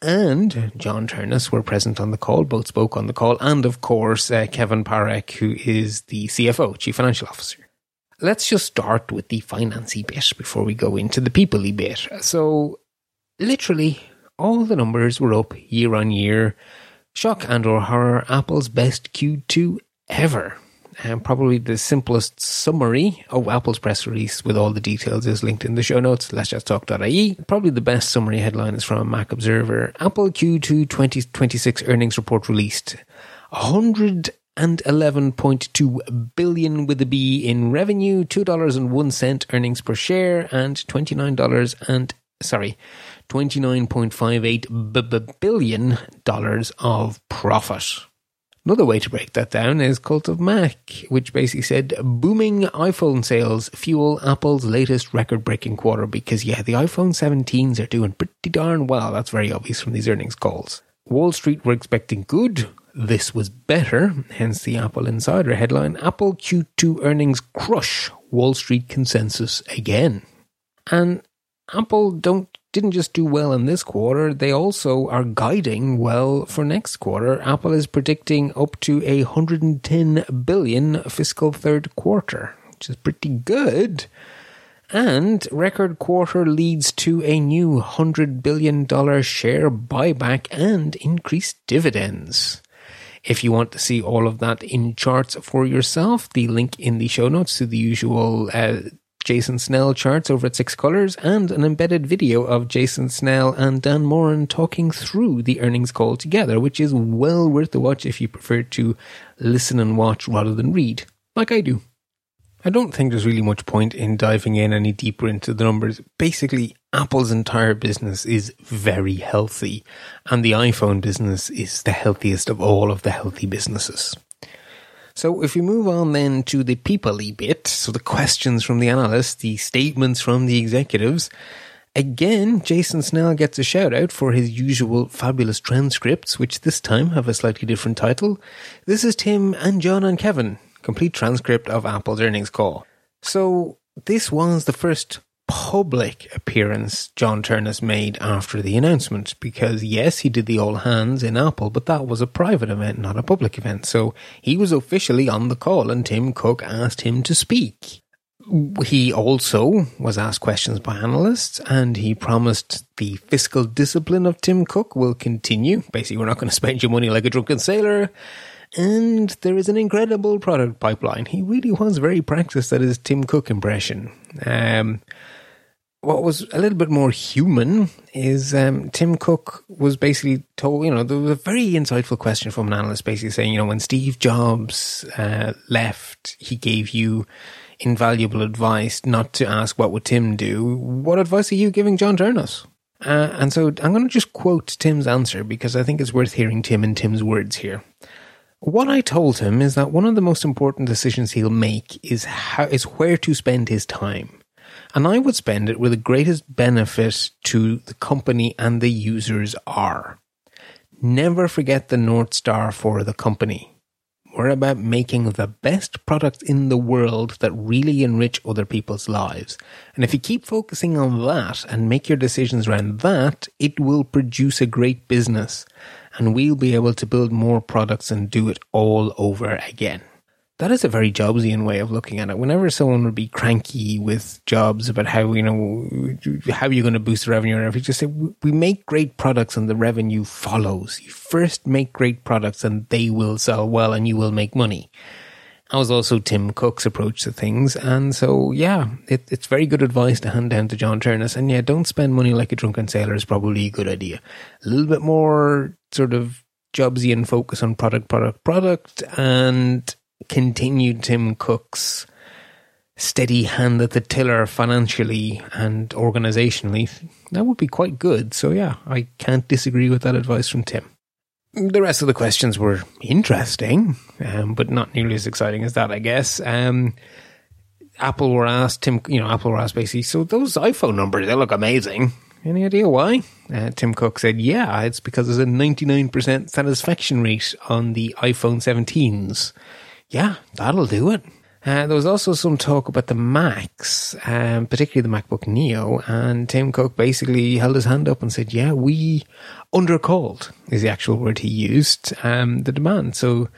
and John Ternus were present on the call, both spoke on the call, and of course uh, Kevin Parek, who is the C F O, Chief Financial Officer. Let's just start with the financy bit before we go into the people-y bit. So literally all the numbers were up year on year. Shock and or horror, Apple's best Q two ever. And probably the simplest summary of Apple's press release with all the details is linked in the show notes, let's just talk dot I E. Probably the best summary headline is from Mac Observer. Apple Q two twenty twenty-six earnings report released. one hundred eleven point two billion dollars with a B in revenue, two dollars and one cent earnings per share, and twenty-nine dollars and, sorry, twenty-nine point five eight billion dollars of profit. Another way to break that down is Cult of Mac, which basically said booming iPhone sales fuel Apple's latest record-breaking quarter, because yeah, the iPhone seventeens are doing pretty darn well. That's very obvious from these earnings calls. Wall Street were expecting good. This was better, hence the Apple Insider headline, Apple Q two earnings crush Wall Street consensus again. And Apple don't didn't just do well in this quarter, they also are guiding well for next quarter. Apple is predicting up to a one hundred ten billion fiscal third quarter, which is pretty good. And record quarter leads to a new one hundred billion dollars share buyback and increased dividends. If you want to see all of that in charts for yourself, the link in the show notes to the usual uh, Jason Snell charts over at Six Colors, and an embedded video of Jason Snell and Dan Moran talking through the earnings call together, which is well worth the watch if you prefer to listen and watch rather than read, like I do. I don't think there's really much point in diving in any deeper into the numbers. Basically, Apple's entire business is very healthy, and the iPhone business is the healthiest of all of the healthy businesses. So if we move on then to the people-y bit, so the questions from the analysts, the statements from the executives, again, Jason Snell gets a shout out for his usual fabulous transcripts, which this time have a slightly different title. This is Tim and John and Kevin, complete transcript of Apple's earnings call. So this was the first public appearance John Ternus made after the announcement, because yes, he did the all hands in Apple, but that was a private event, not a public event. So he was officially on the call and Tim Cook asked him to speak. He also was asked questions by analysts, and he promised the fiscal discipline of Tim Cook will continue. Basically, we're not going to spend your money like a drunken sailor. And there is an incredible product pipeline. He really was very practiced at his Tim Cook impression. Um, what was a little bit more human is um, Tim Cook was basically told, you know, there was a very insightful question from an analyst basically saying, you know, when Steve Jobs uh, left, he gave you invaluable advice not to ask what would Tim do. What advice are you giving John Ternus? Uh, and so I'm going to just quote Tim's answer because I think it's worth hearing Tim and Tim's words here. What I told him is that one of the most important decisions he'll make is how, is where to spend his time. And I would spend it where the greatest benefit to the company and the users are. Never forget the North Star for the company. We're about making the best products in the world that really enrich other people's lives. And if you keep focusing on that and make your decisions around that, it will produce a great business. And we'll be able to build more products and do it all over again. That is a very Jobsian way of looking at it. Whenever someone would be cranky with Jobs about how, you know, how you're going to boost the revenue or everything, just say, we make great products and the revenue follows. You first make great products and they will sell well and you will make money. That was also Tim Cook's approach to things. And so, yeah, it, it's very good advice to hand down to John Ternus. And yeah, don't spend money like a drunken sailor is probably a good idea. A little bit more sort of Jobsian focus on product, product, product, and continued Tim Cook's steady hand at the tiller financially and organizationally, that would be quite good. So yeah, I can't disagree with that advice from Tim. The rest of the questions were interesting, um, but not nearly as exciting as that, I guess. Um, Apple were asked, Tim, you know, Apple were asked basically, so those iPhone numbers, they look amazing. Any idea why? Uh, Tim Cook said, yeah, it's because there's a ninety-nine percent satisfaction rate on the iPhone seventeens. Yeah, that'll do it. Uh, there was also some talk about the Macs, um, particularly the MacBook Neo, and Tim Cook basically held his hand up and said, yeah, we undercalled, is the actual word he used, um, the demand. So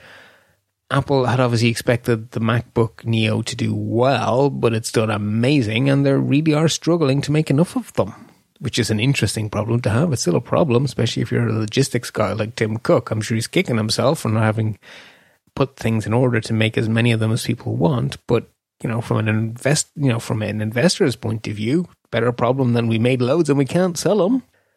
Apple had obviously expected the MacBook Neo to do well, but it's done amazing, and they really are struggling to make enough of them, which is an interesting problem to have. It's still a problem, especially if you're a logistics guy like Tim Cook. I'm sure he's kicking himself for not having put things in order to make as many of them as people want. But, you know, from an invest, you know, from an investor's point of view, better problem than we made loads and we can't sell them.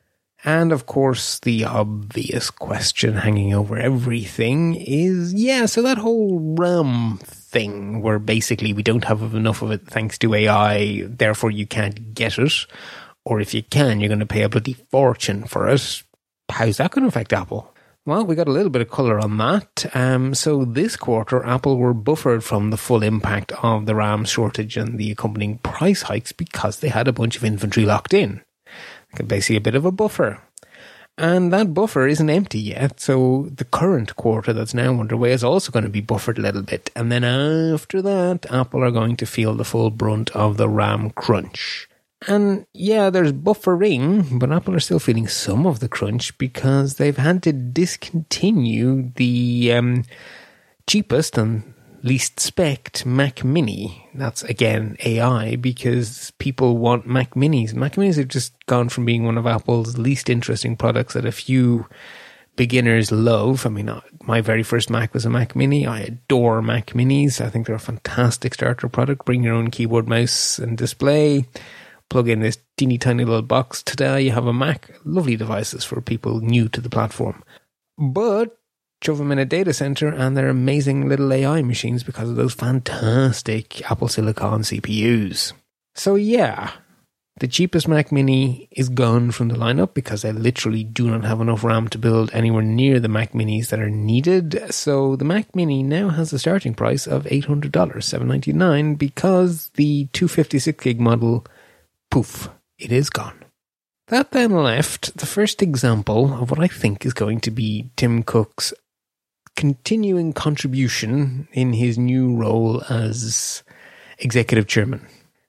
And of course, the obvious question hanging over everything is, yeah, so that whole RAM thing where basically we don't have enough of it thanks to A I, therefore you can't get it. Or if you can, you're going to pay a bloody fortune for it. How's that going to affect Apple? Well, we got a little bit of colour on that. Um, so this quarter, Apple were buffered from the full impact of the RAM shortage and the accompanying price hikes because they had a bunch of inventory locked in. Basically a bit of a buffer. And that buffer isn't empty yet, so the current quarter that's now underway is also going to be buffered a little bit. And then after that, Apple are going to feel the full brunt of the RAM crunch. And yeah, there's buffering, but Apple are still feeling some of the crunch because they've had to discontinue the um, cheapest and least spec'd Mac Mini. That's, again, A I, because people want Mac Minis. Mac Minis have just gone from being one of Apple's least interesting products that a few beginners love. I mean, my very first Mac was a Mac Mini. I adore Mac Minis. I think they're a fantastic starter product. Bring your own keyboard, mouse, and display. Plug in this teeny tiny little box. Today you have a Mac. Lovely devices for people new to the platform. But shove them in a data center and they're amazing little A I machines because of those fantastic Apple Silicon C P Us. So yeah, the cheapest Mac Mini is gone from the lineup because they literally do not have enough RAM to build anywhere near the Mac Minis that are needed. So the Mac Mini now has a starting price of eight hundred dollars, seven hundred ninety-nine dollars, because the two fifty-six gig model, poof, it is gone. That then left the first example of what I think is going to be Tim Cook's continuing contribution in his new role as executive chairman.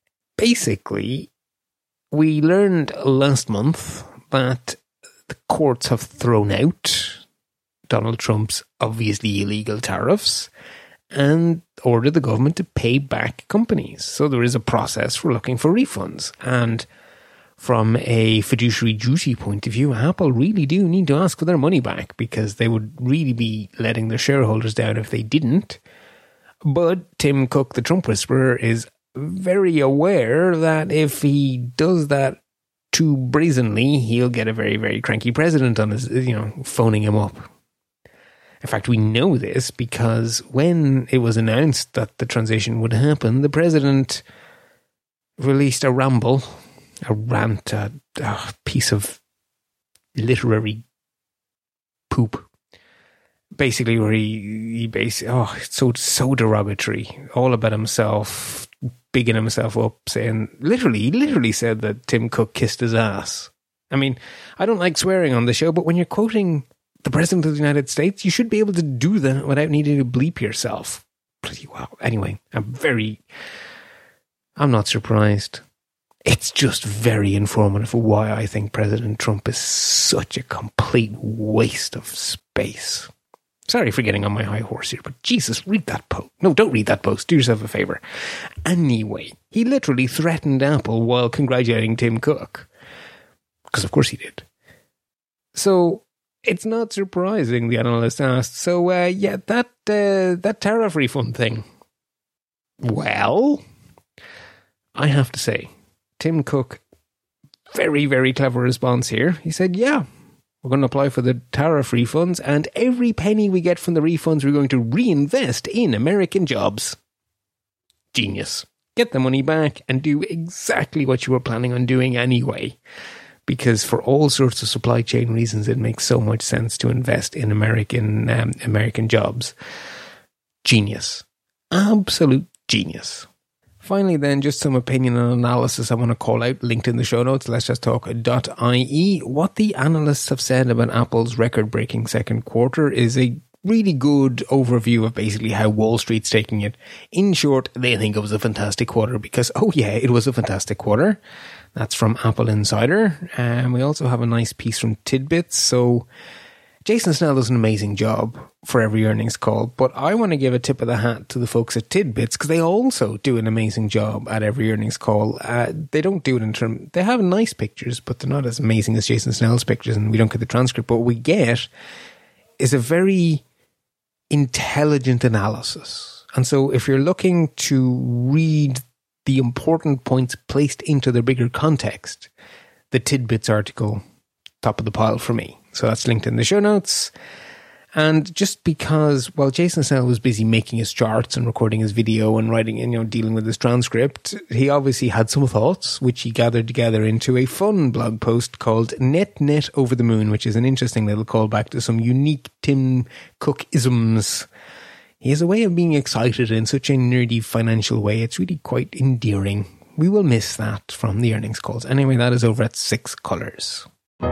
Basically, we learned last month that the courts have thrown out Donald Trump's obviously illegal tariffs and ordered the government to pay back companies. So there is a process for looking for refunds. And from a fiduciary duty point of view, Apple really do need to ask for their money back because they would really be letting their shareholders down if they didn't. But Tim Cook, the Trump whisperer, is very aware that if he does that too brazenly, he'll get a very, very cranky president on his, you know, phoning him up. In fact, we know this because when it was announced that the transition would happen, the president released a ramble, a rant, a, a piece of literary poop. Basically, where he, he basically, oh, it's so, so derogatory, all about himself, bigging himself up, saying, literally, he literally said that Tim Cook kissed his ass. I mean, I don't like swearing on the show, but when you're quoting the President of the United States, you should be able to do that without needing to bleep yourself. Bloody wow. Anyway, I'm very, I'm not surprised. It's just very informative of why I think President Trump is such a complete waste of space. Sorry for getting on my high horse here, but Jesus, read that post. No, don't read that post. Do yourself a favour. Anyway, he literally threatened Apple while congratulating Tim Cook. Because of course he did. So it's not surprising, the analyst asked. So, uh, yeah, that uh, that tariff refund thing. Well, I have to say, Tim Cook, very, very clever response here. He said, yeah, we're going to apply for the tariff refunds, and every penny we get from the refunds, we're going to reinvest in American jobs. Genius. Get the money back and do exactly what you were planning on doing anyway. Because for all sorts of supply chain reasons, it makes so much sense to invest in American um, American jobs. Genius. Absolute genius. Finally then, just some opinion and analysis I want to call out, linked in the show notes, let's just talk dot I E. What the analysts have said about Apple's record-breaking second quarter is a really good overview of basically how Wall Street's taking it. In short, they think it was a fantastic quarter because, oh yeah, it was a fantastic quarter. That's from Apple Insider. And we also have a nice piece from Tidbits. So Jason Snell does an amazing job for every earnings call, but I want to give a tip of the hat to the folks at Tidbits because they also do an amazing job at every earnings call. Uh, they don't do it in terms, they have nice pictures, but they're not as amazing as Jason Snell's pictures, and we don't get the transcript. But what we get is a very intelligent analysis. And so if you're looking to read the important points placed into their bigger context, the Tidbits article, top of the pile for me. So that's linked in the show notes. And just because, while Jason Snell was busy making his charts and recording his video and writing, and, you know, dealing with his transcript, he obviously had some thoughts, which he gathered together into a fun blog post called Net Net Over the Moon, which is an interesting little callback to some unique Tim Cook-isms. He has a way of being excited in such a nerdy financial way. It's really quite endearing. We will miss that from the earnings calls. Anyway, that is over at Six Colours.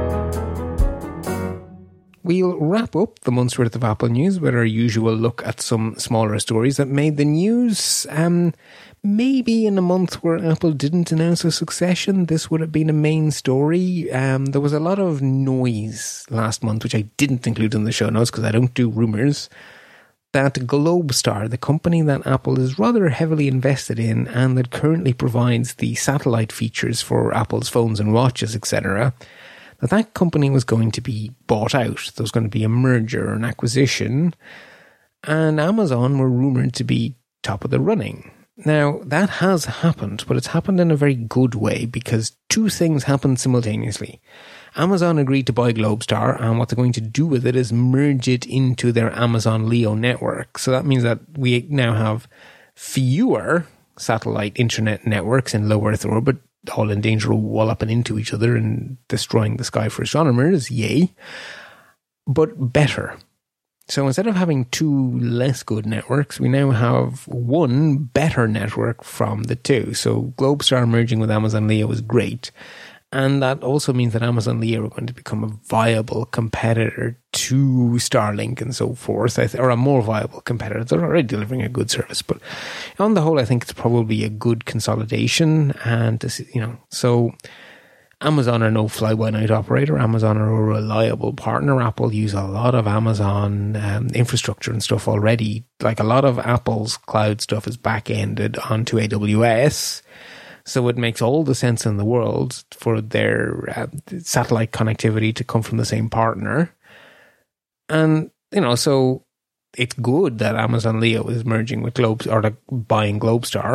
We'll wrap up the month's worth of Apple news with our usual look at some smaller stories that made the news. Um, maybe in a month where Apple didn't announce a succession, this would have been a main story. Um, there was a lot of noise last month, which I didn't include in the show notes because I don't do rumours, that Globestar, the company that Apple is rather heavily invested in and that currently provides the satellite features for Apple's phones and watches, et cetera, that that company was going to be bought out. There was going to be a merger or an acquisition, and Amazon were rumoured to be top of the running. Now, that has happened, but it's happened in a very good way because two things happened simultaneously. Amazon agreed to buy Globestar, and what they're going to do with it is merge it into their Amazon Leo network. So that means that we now have fewer satellite internet networks in low Earth orbit, all in danger of walloping into each other and destroying the sky for astronomers, yay, but better. So instead of having two less good networks, we now have one better network from the two. So Globestar merging with Amazon Leo is great. And that also means that Amazon Leo are going to become a viable competitor to Starlink and so forth, or a more viable competitor. They're already delivering a good service, but on the whole, I think it's probably a good consolidation. And, you know, so Amazon are no fly-by-night operator. Amazon are a reliable partner. Apple use a lot of Amazon um, infrastructure and stuff already. Like a lot of Apple's cloud stuff is back-ended onto A W S. So it makes all the sense in the world for their uh, satellite connectivity to come from the same partner. And, you know, so it's good that Amazon Leo is merging with Globes or like buying Globestar,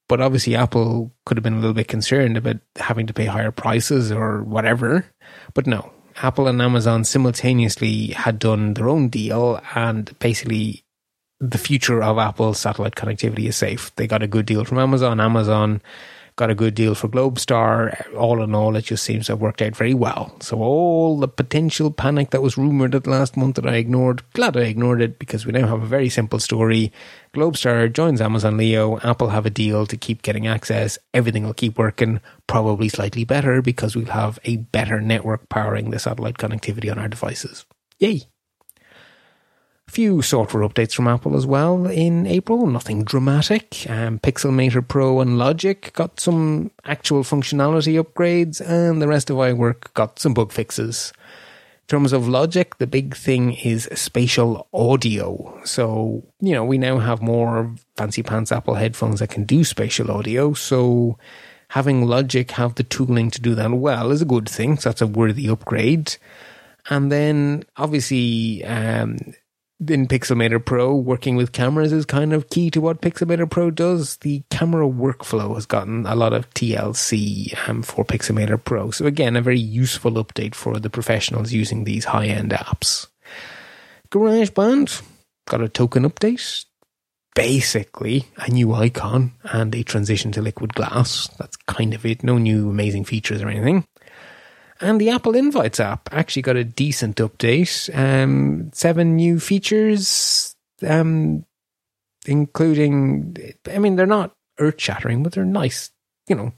But obviously Apple could have been a little bit concerned about having to pay higher prices or whatever. But no, Apple and Amazon simultaneously had done their own deal, and basically the future of Apple's satellite connectivity is safe. They got a good deal from Amazon. Amazon got a good deal for Globestar. All in all, it just seems to have worked out very well. So all the potential panic that was rumoured at last month that I ignored, glad I ignored it, because we now have a very simple story. Globestar joins Amazon Leo. Apple have a deal to keep getting access. Everything will keep working, probably slightly better, because we'll have a better network powering the satellite connectivity on our devices. Yay! A few software updates from Apple as well in April, nothing dramatic. Um, Pixelmator Pro and Logic got some actual functionality upgrades, and the rest of iWork got some bug fixes. In terms of Logic, the big thing is spatial audio. So, you know, we now have more fancy pants Apple headphones that can do spatial audio, so having Logic have the tooling to do that well is a good thing, so that's a worthy upgrade. And then, obviously, um, in Pixelmator Pro, working with cameras is kind of key to what Pixelmator Pro does. The camera workflow has gotten a lot of T L C um, for Pixelmator Pro. So again, a very useful update for the professionals using these high-end apps. GarageBand got a token update. Basically, a new icon and a transition to liquid glass. That's kind of it. No new amazing features or anything. And the Apple Invites app actually got a decent update. Um, seven new features, um, including, I mean, they're not earth-shattering, but they're nice. You know,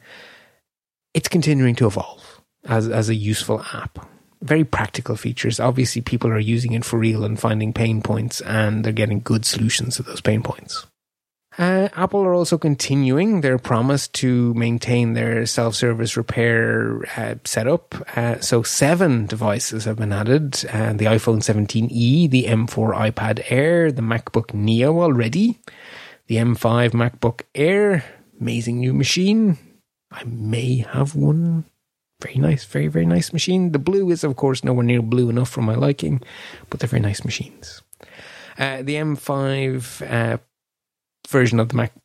it's continuing to evolve as as a useful app. Very practical features. Obviously, people are using it for real and finding pain points, and they're getting good solutions to those pain points. Uh, Apple are also continuing their promise to maintain their self-service repair uh, setup. Uh, so seven devices have been added. Uh, the iPhone seventeen e, the M four iPad Air, the MacBook Neo already, the M five MacBook Air, amazing new machine. I may have one. Very nice, very, very nice machine. The blue is, of course, nowhere near blue enough for my liking, but they're very nice machines. Uh, the M five uh, version of the Mac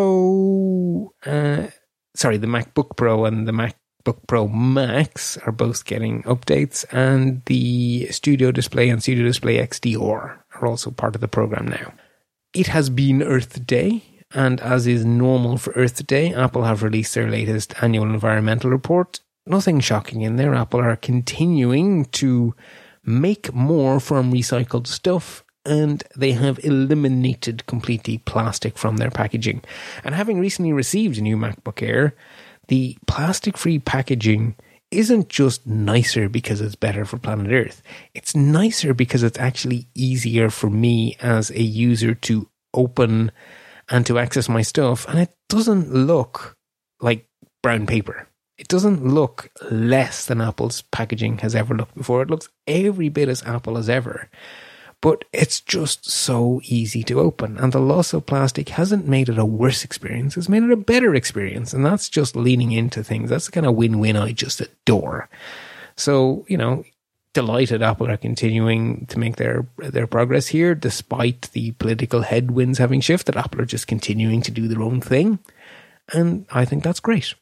Pro, uh, sorry, the MacBook Pro and the MacBook Pro Max are both getting updates, and the Studio Display and Studio Display X D R are also part of the program now. It has been Earth Day, and as is normal for Earth Day, Apple have released their latest annual environmental report. Nothing shocking in there. Apple are continuing to make more from recycled stuff, and they have eliminated completely plastic from their packaging. And having recently received a new MacBook Air, the plastic-free packaging isn't just nicer because it's better for planet Earth. It's nicer because it's actually easier for me as a user to open and to access my stuff, and it doesn't look like brown paper. It doesn't look less than Apple's packaging has ever looked before. It looks every bit as Apple as ever. But it's just so easy to open. And the loss of plastic hasn't made it a worse experience. It's made it a better experience. And that's just leaning into things. That's the kind of win-win I just adore. So, you know, delighted Apple are continuing to make their, their progress here. Despite the political headwinds having shifted, Apple are just continuing to do their own thing. And I think that's great.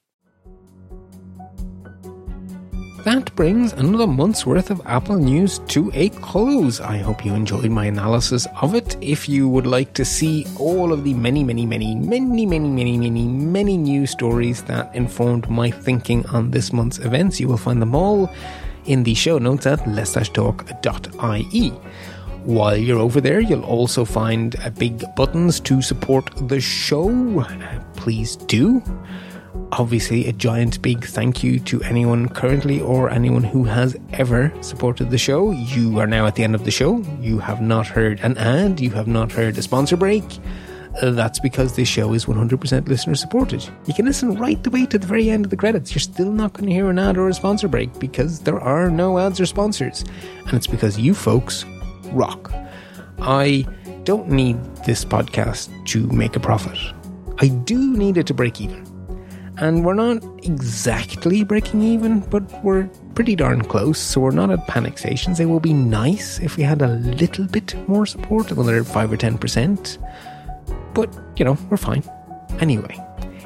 That brings another month's worth of Apple news to a close. I hope you enjoyed my analysis of it. If you would like to see all of the many, many, many, many, many, many, many, many news stories that informed my thinking on this month's events, you will find them all in the show notes at lets talk dot I E. While you're over there, you'll also find uh, big buttons to support the show. Uh, please do. Obviously, a giant big thank you to anyone currently or anyone who has ever supported the show. You are now at the end of the show. You have not heard an ad. You have not heard a sponsor break. Uh, that's because this show is one hundred percent listener supported. You can listen right the way to the very end of the credits. You're still not going to hear an ad or a sponsor break because there are no ads or sponsors. And it's because you folks rock. I don't need this podcast to make a profit. I do need it to break even. And we're not exactly breaking even, but we're pretty darn close, so we're not at panic stations. It will be nice if we had a little bit more support, another five or ten percent. But, you know, we're fine. Anyway,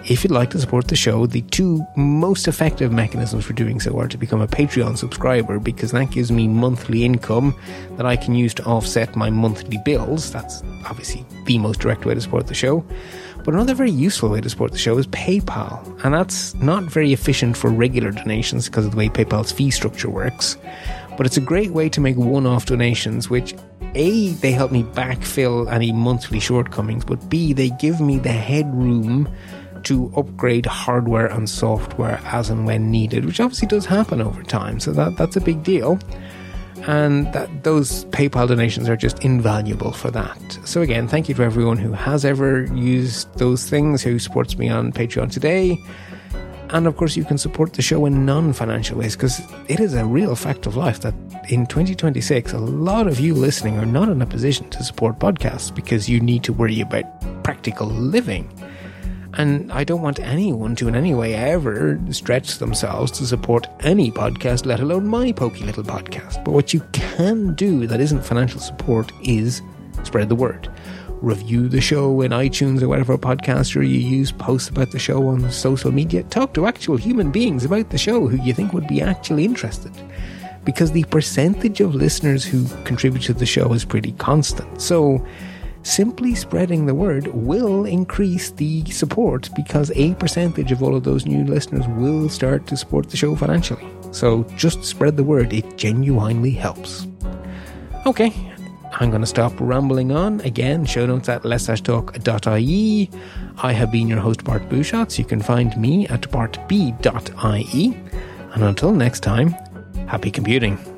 if you'd like to support the show, the two most effective mechanisms for doing so are to become a Patreon subscriber, because that gives me monthly income that I can use to offset my monthly bills. That's obviously the most direct way to support the show. But another very useful way to support the show is PayPal, and that's not very efficient for regular donations because of the way PayPal's fee structure works. But it's a great way to make one-off donations, which A, they help me backfill any monthly shortcomings, but B, they give me the headroom to upgrade hardware and software as and when needed, which obviously does happen over time, so that that's a big deal. And that those PayPal donations are just invaluable for that. So again, thank you to everyone who has ever used those things, who supports me on Patreon today. And of course, you can support the show in non-financial ways, because it is a real fact of life that in twenty twenty-six, a lot of you listening are not in a position to support podcasts because you need to worry about practical living. And I don't want anyone to in any way ever stretch themselves to support any podcast, let alone my pokey little podcast. But what you can do that isn't financial support is spread the word. Review the show in iTunes or whatever podcaster you use, post about the show on social media, talk to actual human beings about the show who you think would be actually interested. Because the percentage of listeners who contribute to the show is pretty constant. So simply spreading the word will increase the support, because a percentage of all of those new listeners will start to support the show financially. So just spread the word. It genuinely helps. Okay, I'm going to stop rambling on. Again, show notes at less talk dot I E. I have been your host, Bart Busschots. You can find me at bart b dot I E. And until next time, happy computing.